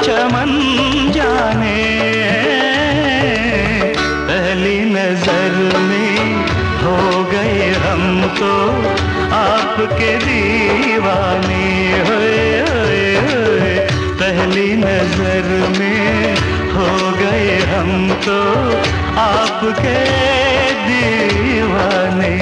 चमन जाने, पहली नजर में हो गए हम तो आपके दीवाने। होए होए होए, पहली नजर में हो गए हम तो आपके दीवाने।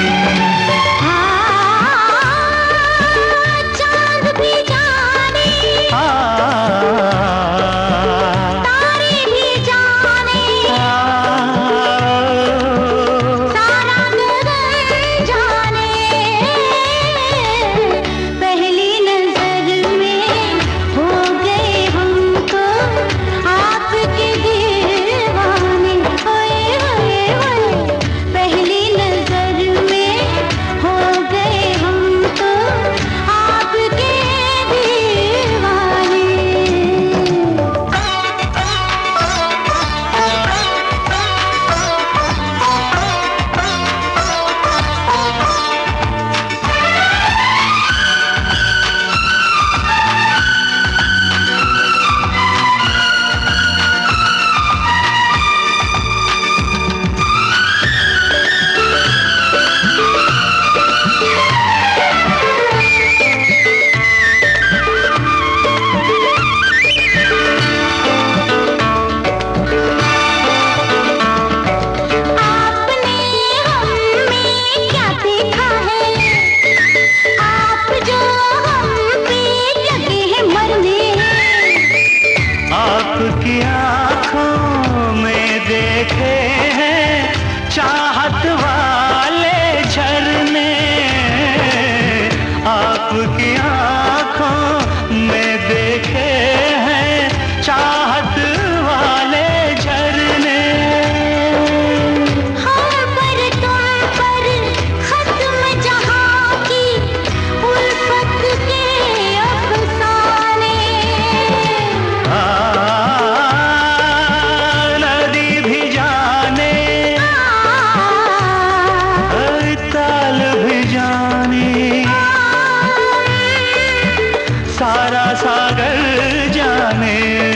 आपकी आँखों में देखे हैं चाहत वाले झरने, आपकी आँखों में देखे हैं चाहत वाले झरने। हम पर तुम पर खत्म जहाँ की उल्फत के अफसाने। सारा सागर जाने,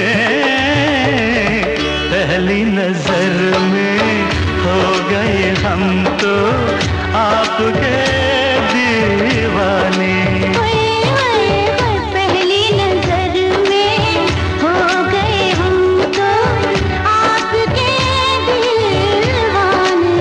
पहली नजर में हो गए हम तो आपके दीवाने। पहली नजर में हो गए हम तो आपके दीवाने।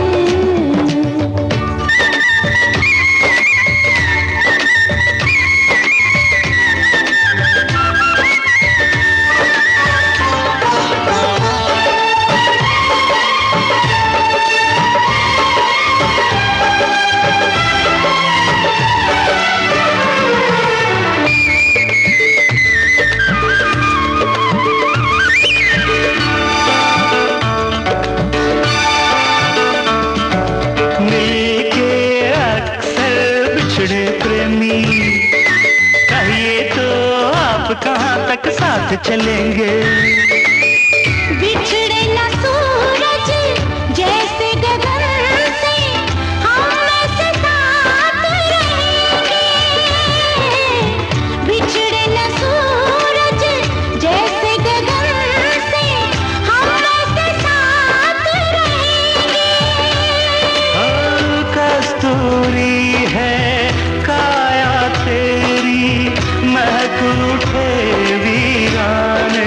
प्रेमी कहिए तो आप कहाँ तक साथ चलेंगे? बिछड़े न सूरज जैसे गगन से हम ऐसे साथ रहेंगे। बिछड़े न सूरज जैसे गगन से हम ऐसे साथ रहेंगे। कस्तूरी है काया तेरी, महक उठे वीराने।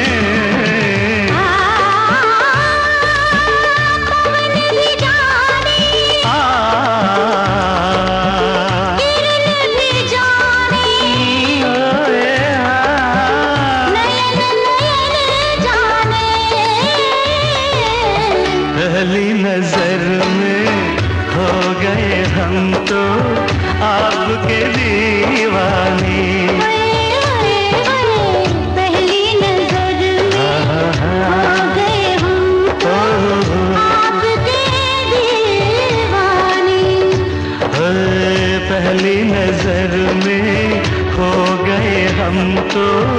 पवन भी जाने, किरण भी जाने, नयन नयन जाने। पहली नजर में हो गए हम तो आपके दीवाने। पहली नजर में हो गए हम तो आपके दीवाने। पहली नजर में हो गए हम तो